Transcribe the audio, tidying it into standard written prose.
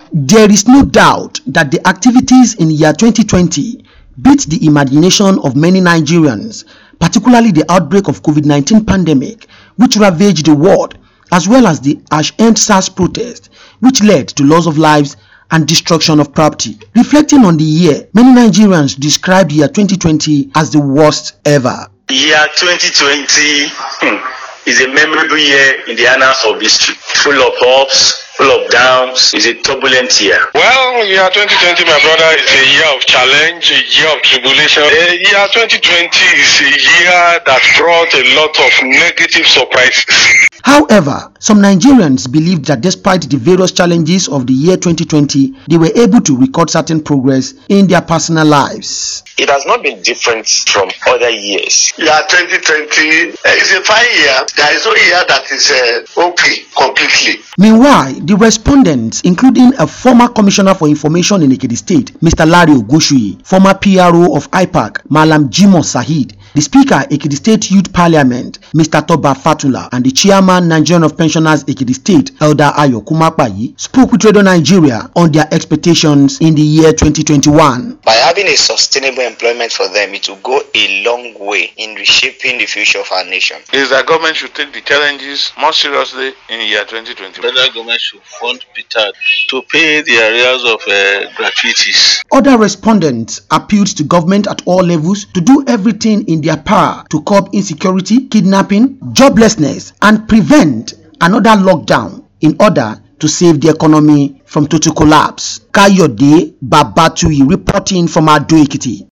There is no doubt that the activities in the year 2020 beat the imagination of many Nigerians, particularly the outbreak of COVID-19 pandemic, which ravaged the world, as well as the End SARS protest, which led to loss of lives and destruction of property. Reflecting on the year, many Nigerians described the year 2020 as the worst ever. The year 2020 is a memorable year in the annals of history, full of ups, full of downs. It's a turbulent year. Well, year 2020, my brother, is a year of challenge, a year of tribulation. Year 2020 is a year that brought a lot of negative surprises. However, some Nigerians believed that despite the various challenges of the year 2020, they were able to record certain progress in their personal lives. It has not been different from other years. Year 2020 is a fine year. There is no year that is okay completely. Meanwhile, the respondents, including a former Commissioner for Information in Ekiti State, Mr. Larry Ogoshui, former PRO of IPAC, Malam Jimoh Sahid, the Speaker, Ekiti State Youth Parliament, Mr. Toba Fatula, and the Chairman, Nigerian of Pensioners, Ekiti State, Elder Ayo Kumakpayi, spoke with Radio Nigeria on their expectations in the year 2021. By having a sustainable employment for them, it will go a long way in reshaping the future of our nation. Is that government should take the challenges more seriously in the year 2020. Federal government should fund PTAD to pay the arrears of gratuities. Other respondents appealed to government at all levels to do everything in their power to curb insecurity, kidnapping, joblessness, and prevent another lockdown in order to save the economy from total collapse. Kayode Babatuyi reporting from Ado Ekiti.